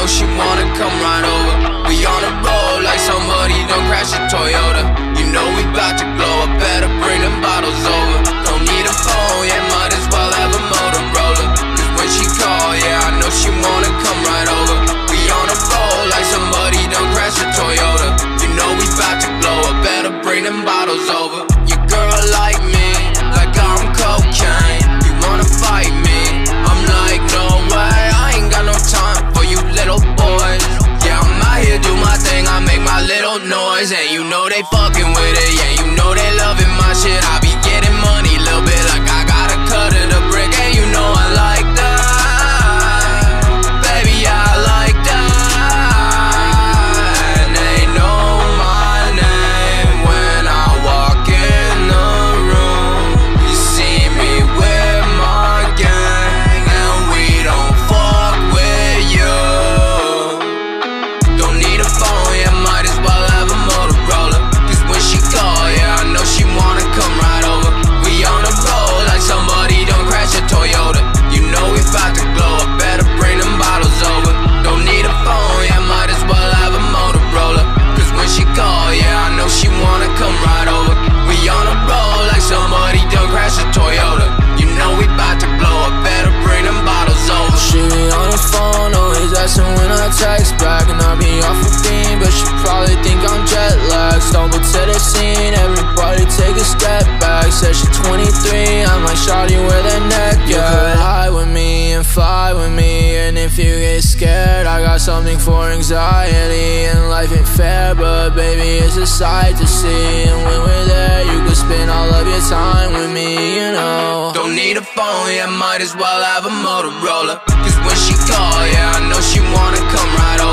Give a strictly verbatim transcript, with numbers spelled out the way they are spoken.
know she wanna come right over. We on the road like somebody done crashed a Toyota. You know we bout to glow up, better bring them bottles over. Don't need a phone, yeah, might as well have a Motorola. Cause when she call, yeah, I know she wanna come right over. We on the road like somebody done crashed a Toyota. You know we bout to glow up, better bring them bottles over. Your girl like me, like I'm cocaine. You wanna fight me? I'm like, no way, I ain't got no time for you little boys. Yeah, I'm out here, do my thing, I make my little noise. And you know they fucking with it, yeah, you know they loving my shit. I be getting money, little bit like I gotta cut it a brick. And you know I like that, baby, I like that. And they know my name when I walk in the room. You see me with my gang, and we don't fuck with you. Don't need a phone, yeah, might as well have a Motorola. Cause when she call, yeah, I know she wanna come right over. We on the road like somebody done crash a Toyota. You know we bout to glow up, better bring them bottles over. Don't need a phone, yeah, might as well have a Motorola. Cause when she call, yeah, I know she wanna come right over. We on the road like somebody done crash a Toyota. You know we bout to blow up, better bring them bottles over. She be on the phone, always asking when I text back. And I be off a beam, but she probably think I'm jet lagged. Stumble to the scene, everybody take a step back. Said she twenty-three, I'm like, shawty, where the neck at? You could hide with me and fly with me, and if you get scared, I got something for anxiety. And life ain't fair, but baby, it's a sight to see. And when we're there, you could spend all of your time with me, you know. Don't need a phone, yeah, might as well have a Motorola. Cause when she call, yeah, I know she wanna come right over.